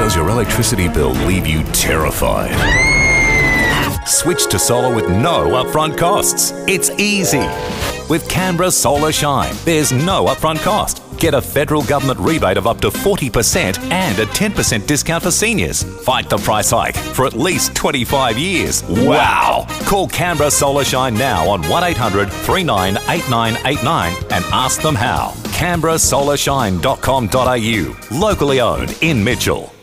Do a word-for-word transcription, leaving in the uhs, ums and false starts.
Does your electricity bill leave you terrified? Switch to solar with no upfront costs. It's easy. With Canberra Solar Shine, there's no upfront cost. Get a federal government rebate of up to forty percent and a ten percent discount for seniors. Fight the price hike for at least twenty-five years. Wow! Call Canberra Solar Shine now on one eight hundred three nine eight nine eight nine and ask them how. canberra solar shine dot com dot a u. Locally owned in Mitchell.